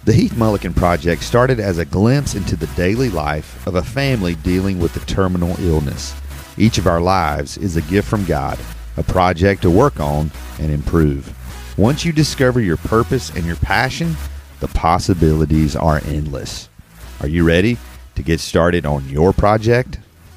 The Heath Mulliken Project started as a glimpse into the daily life of a family dealing with a terminal illness. Each of our lives is a gift from God, a project to work on and improve. Once you discover your purpose and your passion, the possibilities are endless. Are you ready to get started on your project?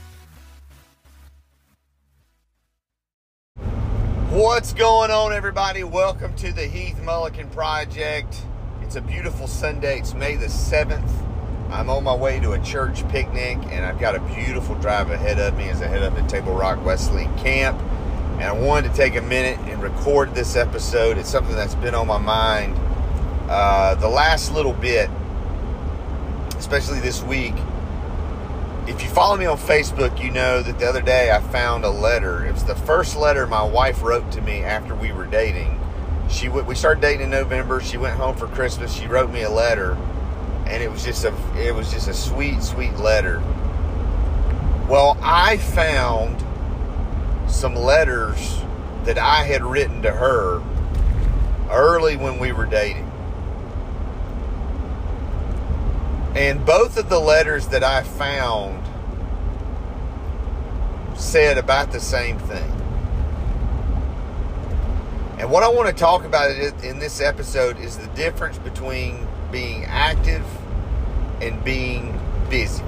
What's going on, everybody? Welcome to the Heath Mulliken Project. It's a beautiful Sunday. It's May the 7th. I'm on my way to a church picnic, and I've got a beautiful drive ahead of me as I head up to Table Rock Wesleyan Camp. And I wanted to take a minute and record this episode. It's something that's been on my mind the last little bit, especially this week. If you follow me on Facebook, you know that the other day I found a letter. It was the first letter my wife wrote to me after we were dating. We started dating in November. She went home for Christmas. She wrote me a letter, and it was just a sweet, sweet letter. Well, I found some letters that I had written to her early when we were dating. And both of the letters that I found said about the same thing. And what I want to talk about in this episode is the difference between being active and being busy.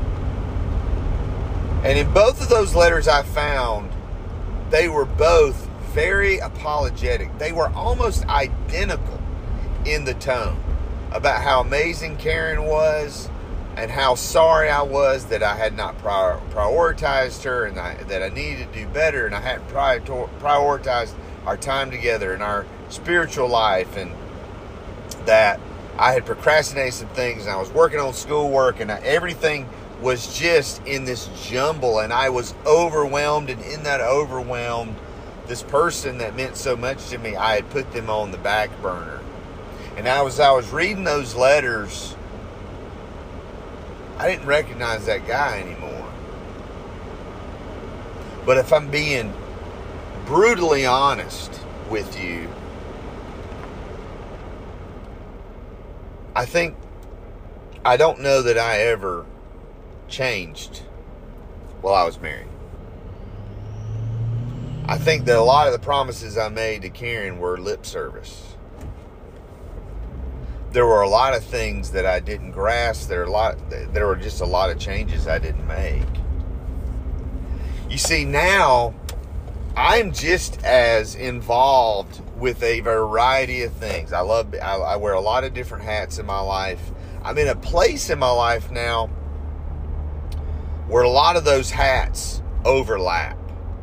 And in both of those letters I found, they were both very apologetic. They were almost identical in the tone about how amazing Karen was and how sorry I was that I had not prioritized her and that I needed to do better, and I hadn't prioritized our time together and our spiritual life, and that I had procrastinated some things, and I was working on schoolwork, and everything was just in this jumble, and I was overwhelmed, and in that overwhelm, this person that meant so much to me, I had put them on the back burner. And as I was reading those letters, I didn't recognize that guy anymore. But if I'm being brutally honest with you, I don't know that I ever changed while I was married. I think that a lot of the promises I made to Karen were lip service. There were a lot of things that I didn't grasp. There were just a lot of changes I didn't make. You see, now I'm just as involved with a variety of things. I wear a lot of different hats in my life. I'm in a place in my life now where a lot of those hats overlap.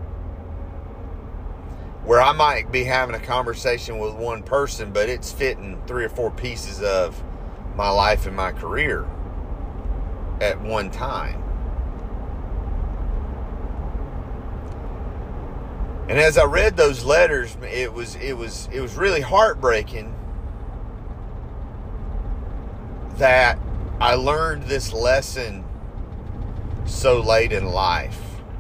Where I might be having a conversation with one person, but it's fitting 3 or 4 pieces of my life and my career at one time. And as I read those letters, it was really heartbreaking that I learned this lesson so late in life.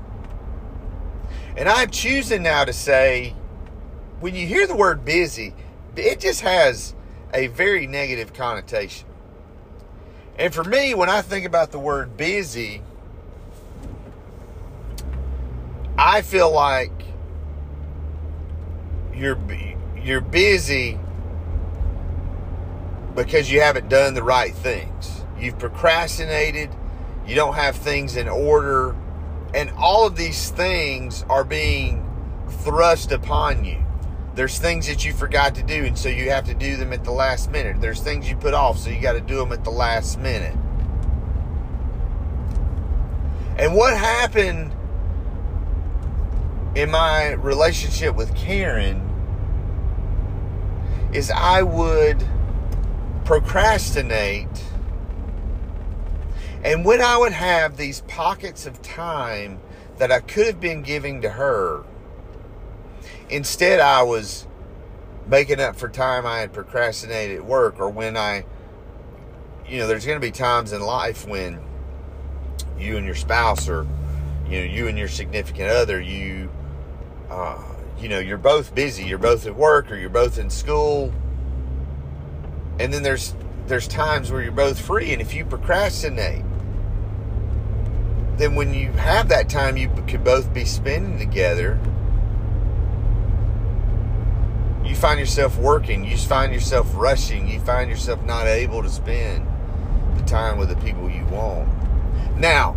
And I'm choosing now to say, when you hear the word busy, it just has a very negative connotation. And for me, when I think about the word busy, I feel like you're busy because you haven't done the right things. You've procrastinated. You don't have things in order. And all of these things are being thrust upon you. There's things that you forgot to do, and so you have to do them at the last minute. There's things you put off, so you got to do them at the last minute. And what happened in my relationship with Karen is I would procrastinate. And when I would have these pockets of time that I could have been giving to her, instead I was making up for time I had procrastinated at work, or when there's going to be times in life when you and your spouse, or you and your significant other, you're both busy, you're both at work, or you're both in school, and then there's there's times where you're both free, and if you procrastinate, then when you have that time you could both be spending together, you find yourself working, you find yourself rushing, you find yourself not able to spend the time with the people you want. Now,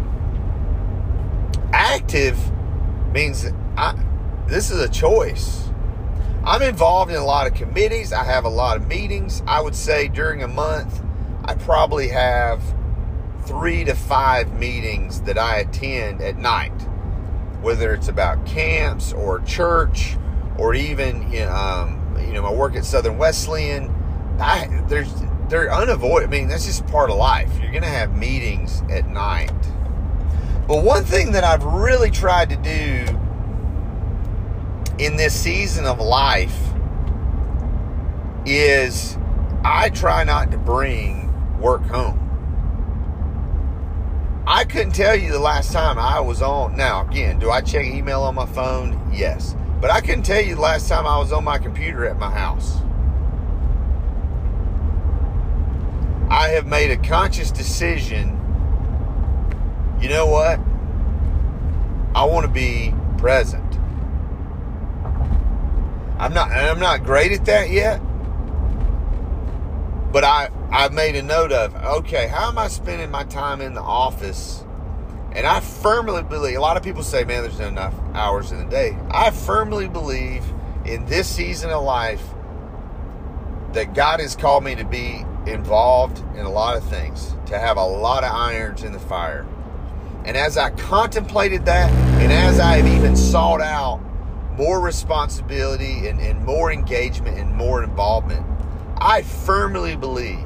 active means this is a choice. I'm involved in a lot of committees. I have a lot of meetings. I would say during a month, I probably have 3 to 5 meetings that I attend at night, whether it's about camps or church or even, my work at Southern Wesleyan. They're unavoidable. I mean, that's just part of life. You're going to have meetings at night. But one thing that I've really tried to do in this season of life is I try not to bring work home. I couldn't tell you the last time I was on. Now, again, do I check email on my phone? Yes. But I couldn't tell you the last time I was on my computer at my house. I have made a conscious decision. You know what? I want to be present. I'm not great at that yet. But I've made a note of, okay, how am I spending my time in the office? And I firmly believe, a lot of people say, man, there's not enough hours in the day. I firmly believe in this season of life that God has called me to be involved in a lot of things, to have a lot of irons in the fire. And as I contemplated that, and as I have even sought out more responsibility and more engagement and more involvement, I firmly believe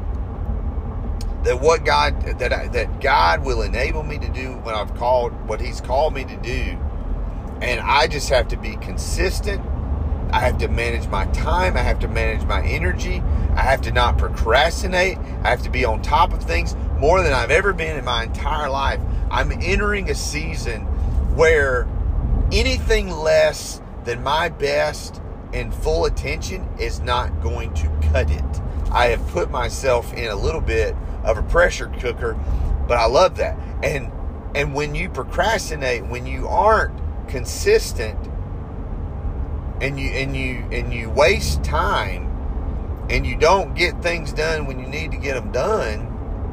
that that God will enable me to do what He's called me to do. And I just have to be consistent. I have to manage my time. I have to manage my energy. I have to not procrastinate. I have to be on top of things more than I've ever been in my entire life. I'm entering a season where anything less than my best and full attention is not going to cut it. I have put myself in a little bit of a pressure cooker, but I love that. And when you procrastinate, when you aren't consistent, and you waste time, and you don't get things done when you need to get them done,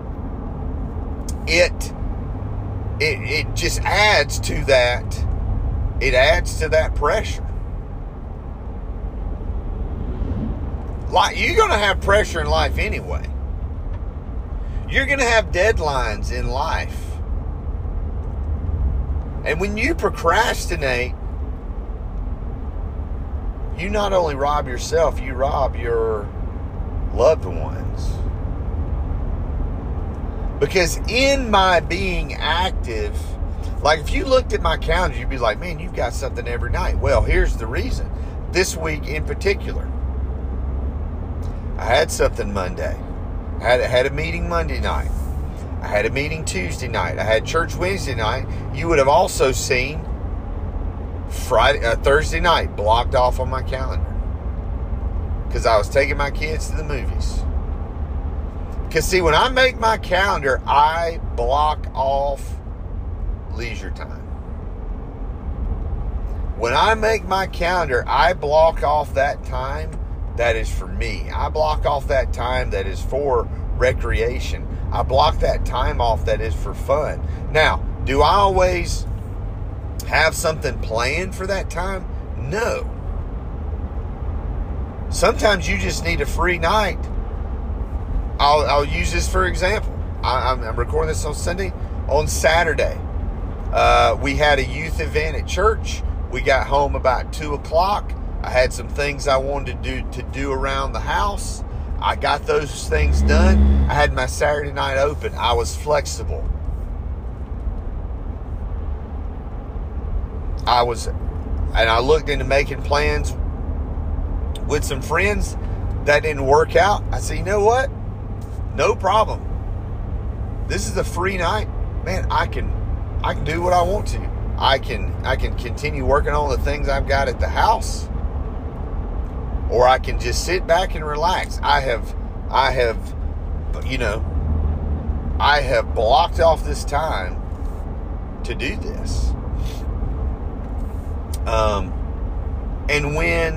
it just adds to that. It adds to that pressure. Like, you're going to have pressure in life anyway. You're going to have deadlines in life. And when you procrastinate, you not only rob yourself, you rob your loved ones. Because in my being active, like if you looked at my calendar, you'd be like, man, you've got something every night. Well, here's the reason. This week in particular, I had something Monday. I had a meeting Monday night. I had a meeting Tuesday night. I had church Wednesday night. You would have also seen Thursday night blocked off on my calendar because I was taking my kids to the movies. Because see, when I make my calendar, I block off leisure time. When I make my calendar, I block off that time that is for me. I block off that time that is for recreation. I block that time off that is for fun. Now, do I always have something planned for that time? No. Sometimes you just need a free night. I'll use this for example. I'm recording this on Sunday. On Saturday, we had a youth event at church. We got home about 2 o'clock. I had some things I wanted to do around the house. I got those things done. I had my Saturday night open. I was flexible. I looked into making plans with some friends. That didn't work out. I said, you know what? No problem. This is a free night. Man, I can do what I want to. I can continue working on the things I've got at the house. Or I can just sit back and relax. I have I have blocked off this time to do this. And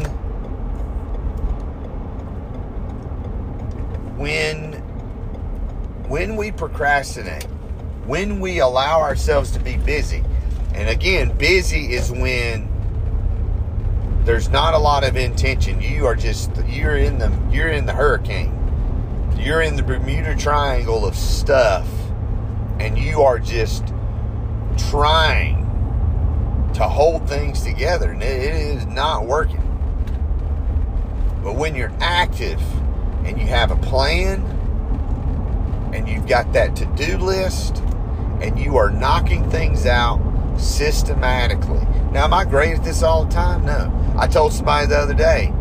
when we procrastinate, when we allow ourselves to be busy, and again, busy is when there's not a lot of intention. You're in the hurricane. You're in the Bermuda Triangle of stuff, and you are just trying to hold things together, and it is not working. But when you're active and you have a plan and you've got that to-do list and you are knocking things out systematically. Now, am I great at this all the time? No. I told somebody the other day,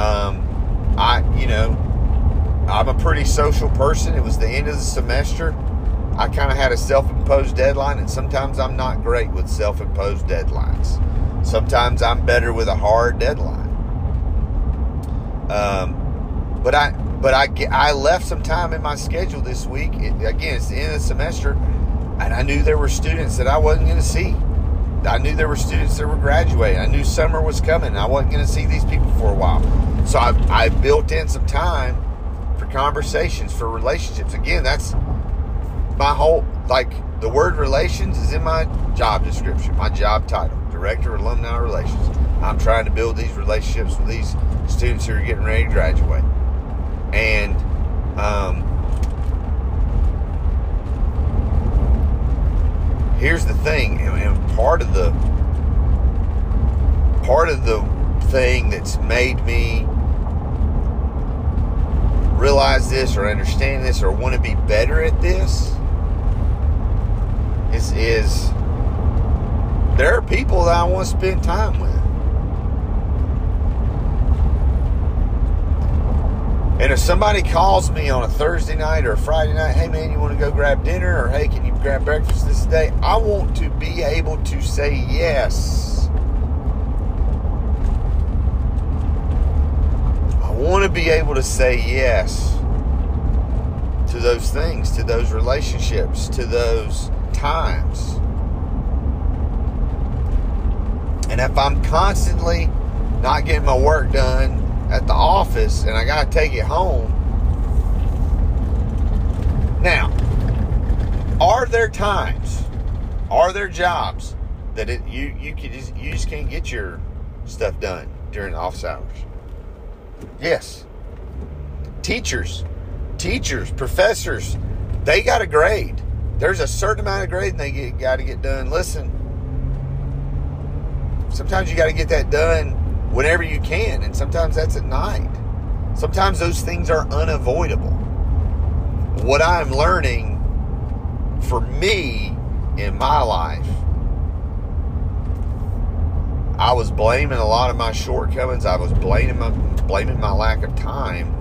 I'm a pretty social person. It was the end of the semester. I kind of had a self-imposed deadline, and sometimes I'm not great with self-imposed deadlines. Sometimes I'm better with a hard deadline. But I left some time in my schedule this week. Again, it's the end of the semester, and I knew there were students that I wasn't going to see. I knew there were students that were graduating. I knew summer was coming, and I wasn't going to see these people for a while. So I built in some time for conversations, for relationships. Again, that's my whole, the word relations is in my job description, my job title, Director of Alumni Relations. I'm trying to build these relationships with these students who are getting ready to graduate. And here's the thing, and part of the thing that's made me realize this or understand this or want to be better at this is there are people that I want to spend time with. And if somebody calls me on a Thursday night or a Friday night, hey man, you want to go grab dinner? Or hey, can you grab breakfast this day? I want to be able to say yes. I want to be able to say yes to those things, to those relationships, to those times. And if I'm constantly not getting my work done at the office and I got to take it home. Now, are there times, are there jobs that you just can't get your stuff done during office hours? Yes. Teachers, professors, they got a grade. There's a certain amount of grade they got to get done. Listen, sometimes you got to get that done whenever you can, and sometimes that's at night. Sometimes those things are unavoidable. What I'm learning for me in my life, I was blaming a lot of my shortcomings. I was blaming my lack of time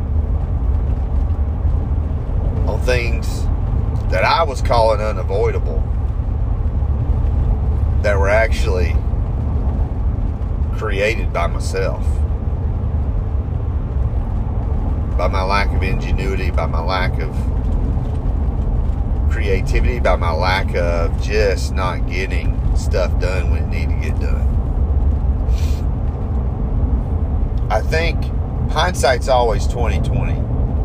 on things that I was calling unavoidable that were actually created by myself, by my lack of ingenuity, by my lack of creativity, by my lack of just not getting stuff done when it needed to get done. I think hindsight's always 20/20.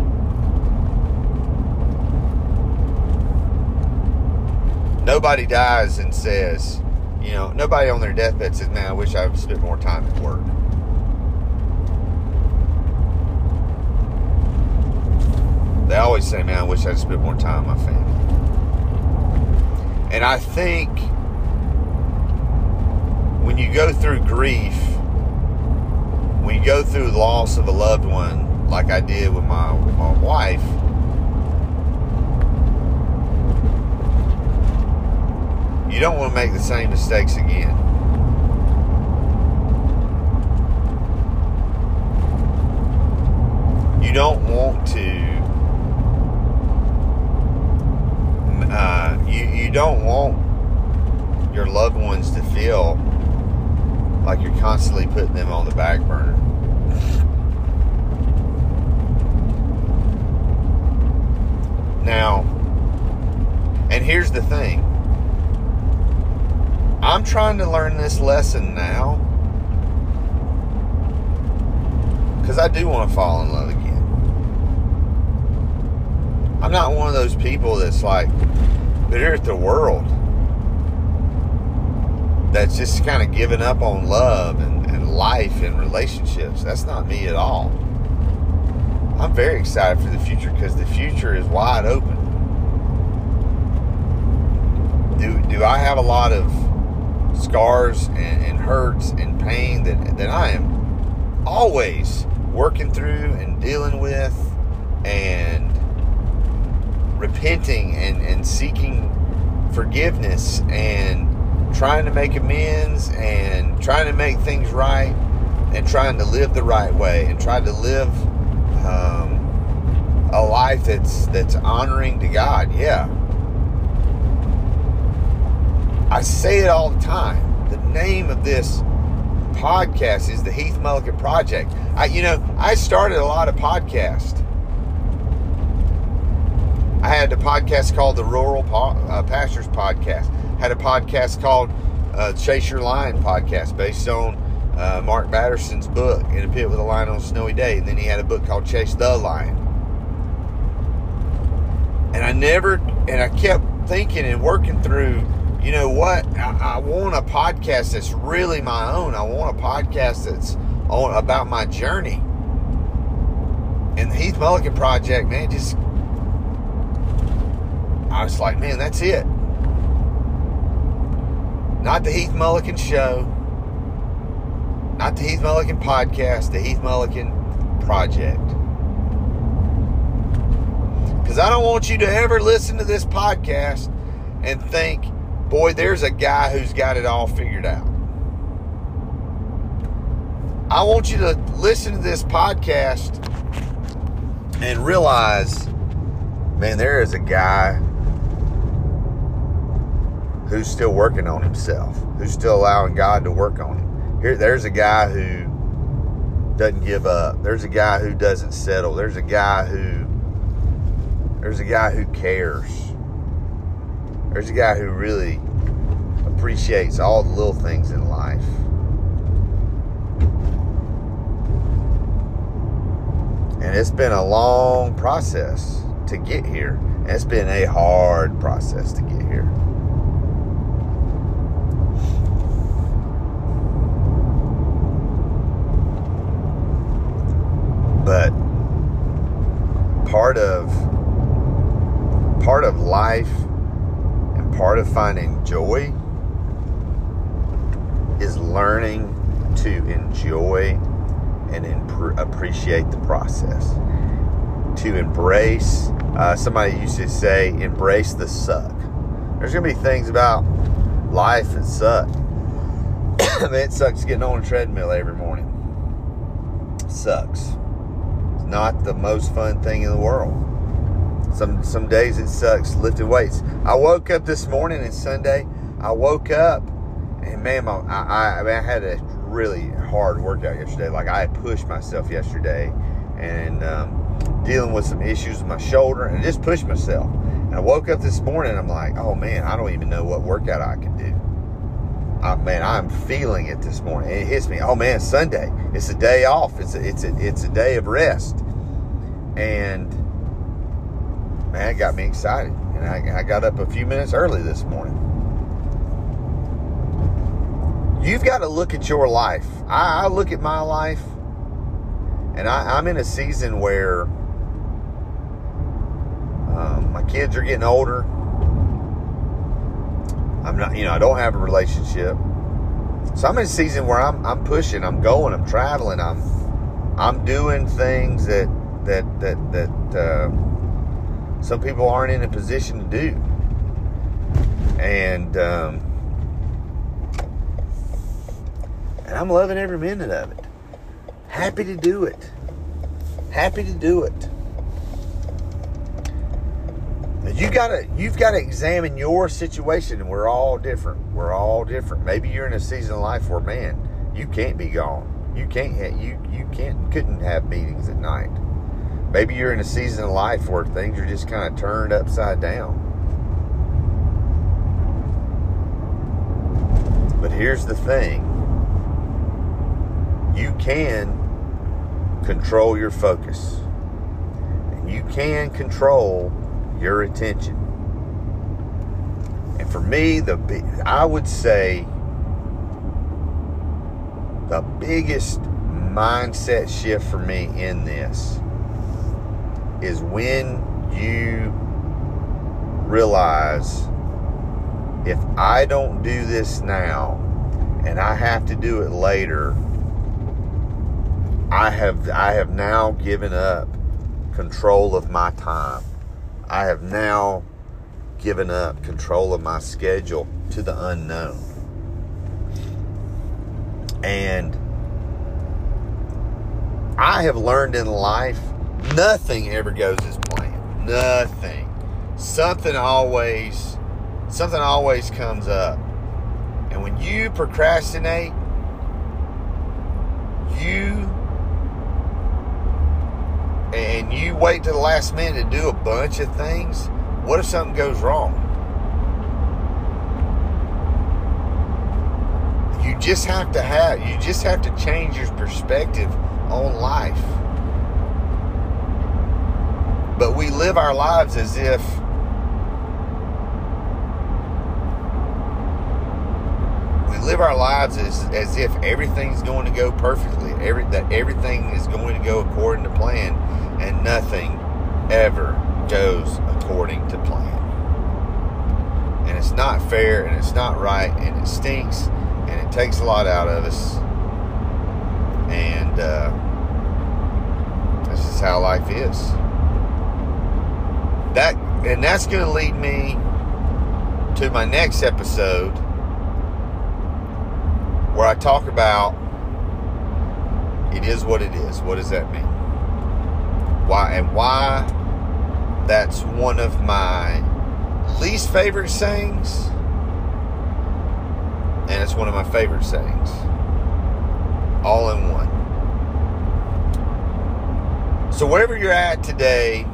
Nobody dies and says, nobody on their deathbed says, man, I wish I would spent more time at work. They always say, man, I wish I'd spent more time with my family. And I think when you go through grief, when you go through the loss of a loved one, like I did with my wife, you don't want to make the same mistakes again. You don't want to. You don't want your loved ones to feel like you're constantly putting them on the back burner. here's the thing. I'm trying to learn this lesson now because I do want to fall in love again. I'm not one of those people that's like bitter at the world, that's just kind of giving up on love and life and relationships. That's not me at all. I'm very excited for the future because the future is wide open. Do I have a lot of scars and hurts and pain that I am always working through and dealing with and repenting and seeking forgiveness and trying to make amends and trying to make things right and trying to live the right way and trying to live a life that's honoring to God. Yeah. I say it all the time. The name of this podcast is the Heath Mulliken Project. I started a lot of podcasts. I had a podcast called the Rural Pastors Podcast. Had a podcast called Chase Your Lion Podcast, based on Mark Batterson's book, In a Pit with a Lion on a Snowy Day. And then he had a book called Chase the Lion. And I kept thinking and working through, you know what? I want a podcast that's really my own. I want a podcast that's about my journey. And the Heath Mulliken Project, man, I was like, man, that's it. Not the Heath Mulliken Show. Not the Heath Mulliken Podcast. The Heath Mulliken Project. Because I don't want you to ever listen to this podcast and think, boy, there's a guy who's got it all figured out. I want you to listen to this podcast and realize, man, there is a guy who's still working on himself, who's still allowing God to work on him. There's a guy who doesn't give up. There's a guy who doesn't settle. There's a guy who cares. There's a guy who really appreciates all the little things in life. And it's been a long process to get here. And it's been a hard process to get here. But part of life and part of finding joy is learning to enjoy and appreciate the process. To embrace, somebody used to say, embrace the suck. There's going to be things about life that suck. It sucks getting on a treadmill every morning. It sucks. It's not the most fun thing in the world. Some days it sucks lifting weights. I woke up this morning, it's Sunday. I woke up and man, I had a really hard workout yesterday. Like I had pushed myself yesterday and dealing with some issues with my shoulder and I just pushed myself. And I woke up this morning and I'm like, oh man, I don't even know what workout I can do. I'm feeling it this morning. It hits me. Oh man, Sunday. It's a day off. It's a day of rest. And man, it got me excited. And I got up a few minutes early this morning. You've got to look at your life. I look at my life, and I'm in a season where my kids are getting older. I'm not, I don't have a relationship. So I'm in a season where I'm pushing, I'm going, I'm traveling, I'm doing things that some people aren't in a position to do. And I'm loving every minute of it. Happy to do it. Happy to do it. You've got to examine your situation, and we're all different. We're all different. Maybe you're in a season of life where, man, you can't be gone. You couldn't have meetings at night. Maybe you're in a season of life where things are just kind of turned upside down. But here's the thing. You can control your focus. And you can control your attention. And for me, I would say the biggest mindset shift for me in this is when you realize, if I don't do this now and I have to do it later, I have now given up control of my time. I have now given up control of my schedule to the unknown. And I have learned in life, nothing ever goes as planned. Nothing. Something always comes up. And when you procrastinate, you wait to the last minute to do a bunch of things, what if something goes wrong? You just have to change your perspective on life. But we live our lives as if everything's going to go perfectly, that everything is going to go according to plan, and nothing ever goes according to plan. And it's not fair, and it's not right, and it stinks, and it takes a lot out of us. And this is how life is. That's going to lead me to my next episode, where I talk about it is what it is. What does that mean? Why that's one of my least favorite sayings, and it's one of my favorite sayings, all in one. So wherever you're at today,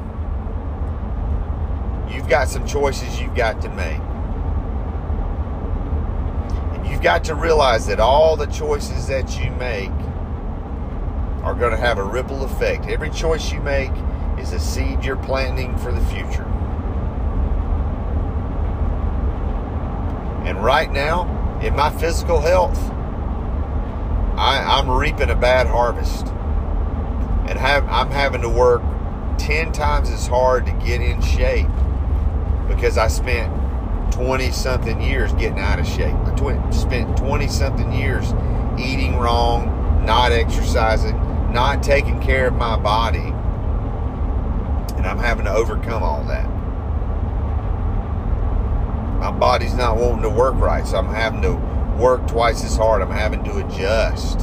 you've got some choices you've got to make. And you've got to realize that all the choices that you make are going to have a ripple effect. Every choice you make is a seed you're planting for the future. And right now, in my physical health, I'm reaping a bad harvest. And I'm having to work 10 times as hard to get in shape, because I spent 20-something years getting out of shape. I spent 20-something years eating wrong, not exercising, not taking care of my body. And I'm having to overcome all that. My body's not wanting to work right, so I'm having to work twice as hard. I'm having to adjust.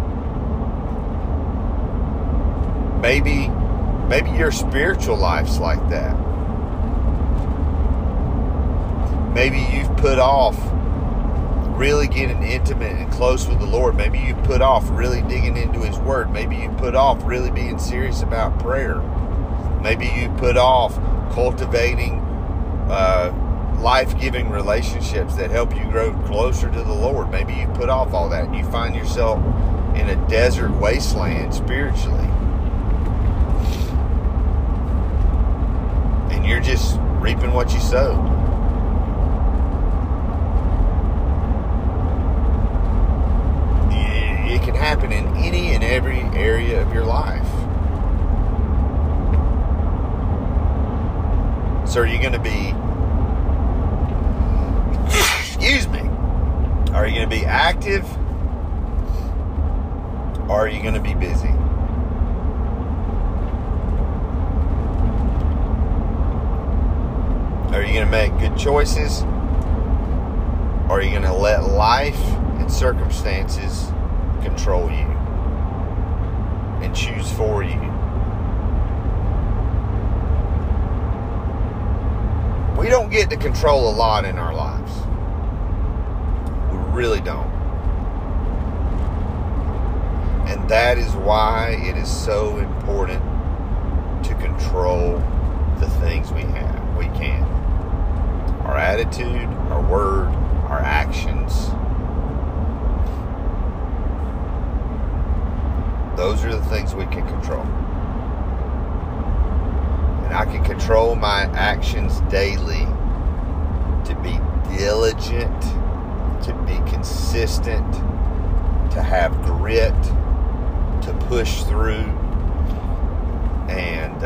Maybe your spiritual life's like that. Maybe you've put off really getting intimate and close with the Lord. Maybe you put off really digging into His Word. Maybe you put off really being serious about prayer. Maybe you put off cultivating life-giving relationships that help you grow closer to the Lord. Maybe you put off all that and you find yourself in a desert wasteland spiritually. And you're just reaping what you sowed. It can happen in any and every area of your life. So are you going to be, excuse me, are you going to be active, or are you going to be busy? Are you going to make good choices, or are you going to let life and circumstances control you and choose for you? We don't get to control a lot in our lives. We really don't. And that is why it is so important to control the things we can. Our attitude, our word, our actions, Those are the things we can control. And I can control my actions daily to be diligent, to be consistent, to have grit, to push through. And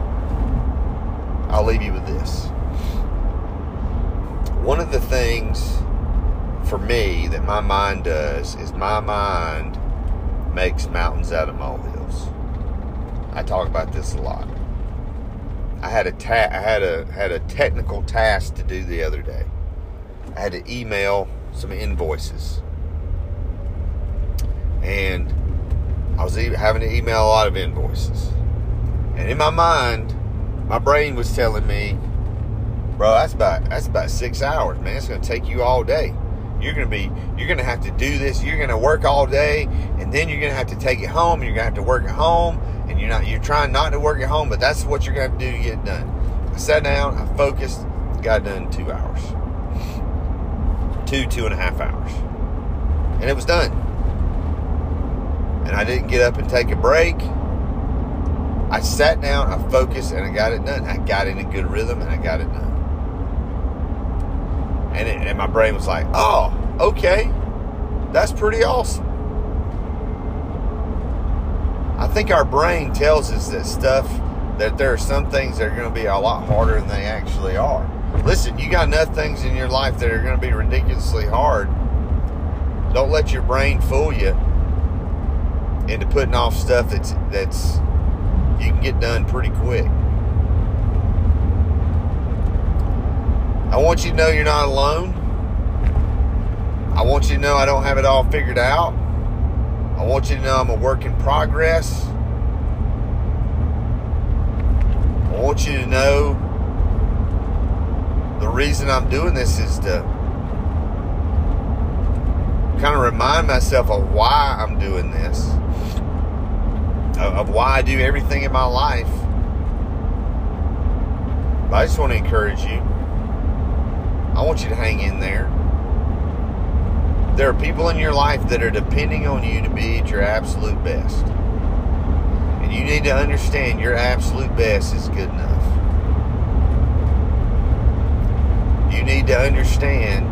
I'll leave you with this. One of the things for me that my mind does is my mind makes mountains out of molehills. I talk about this a lot. I had a technical task to do the other day. I had to email some invoices, and I was having to email a lot of invoices. And in my mind, my brain was telling me, bro, that's about 6 hours, man. It's going to take you all day. You're going to have to do this. You're going to work all day, and then you're going to have to take it home. And you're going to have to work at home, and you're trying not to work at home, but that's what you're going to have to do to get it done. I sat down, I focused, got it done in 2 hours. 2.5 hours. And it was done. And I didn't get up and take a break. I sat down, I focused, and I got it done. I got in a good rhythm, and I got it done. And my brain was like, oh, okay, that's pretty awesome. I think our brain tells us that there are some things that are going to be a lot harder than they actually are. Listen, you got enough things in your life that are going to be ridiculously hard. Don't let your brain fool you into putting off stuff that's you can get done pretty quick. I want you to know you're not alone. I want you to know I don't have it all figured out. I want you to know I'm a work in progress. I want you to know the reason I'm doing this is to kind of remind myself of why I'm doing this, of why I do everything in my life. But I just want to encourage you. I want you to hang in there. There are people in your life that are depending on you to be at your absolute best. And you need to understand your absolute best is good enough. You need to understand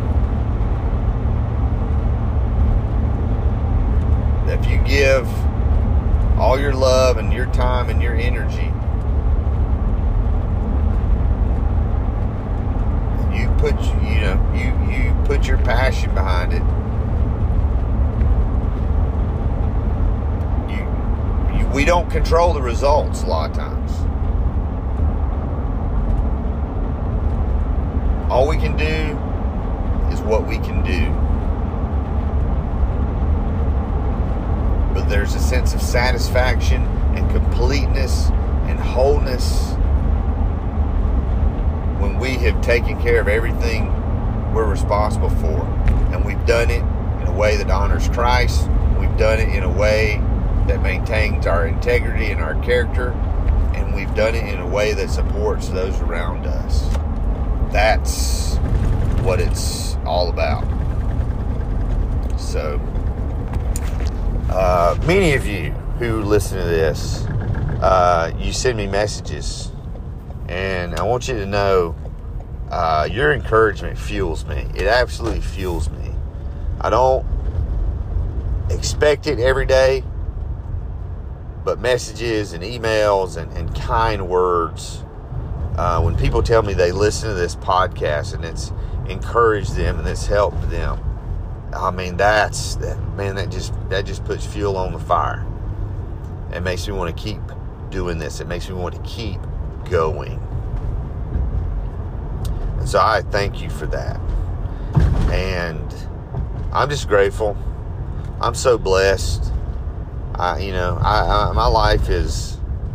that if you give all your love and your time and your energy, you put your passion behind it, we don't control the results a lot of times. All we can do is what we can do. But there's a sense of satisfaction and completeness and wholeness when we have taken care of everything we're responsible for. And we've done it in a way that honors Christ. We've done it in a way that maintains our integrity and our character. And we've done it in a way that supports those around us. That's what it's all about. So, many of you who listen to this, you send me messages, and I want you to know your encouragement fuels me. It absolutely fuels me. I don't expect it every day, but messages and emails and kind words, when people tell me they listen to this podcast and it's encouraged them and it's helped them, I mean, that just puts fuel on the fire. It makes me want to keep doing this. It makes me want to keep going. And so I thank you for that. And I'm just grateful. I'm so blessed. My life is,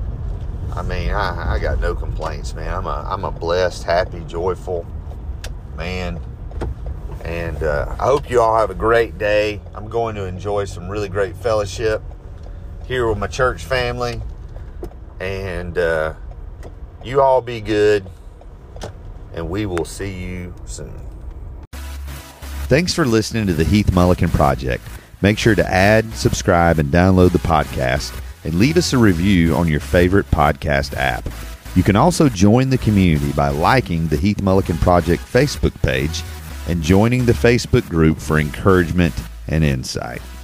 I got no complaints, man. I'm a blessed, happy, joyful man. And I hope you all have a great day. I'm going to enjoy some really great fellowship here with my church family. And you all be good. And we will see you soon. Thanks for listening to the Heath Mulliken Project. Make sure to add, subscribe, and download the podcast, and leave us a review on your favorite podcast app. You can also join the community by liking the Heath Mulliken Project Facebook page and joining the Facebook group for encouragement and insight.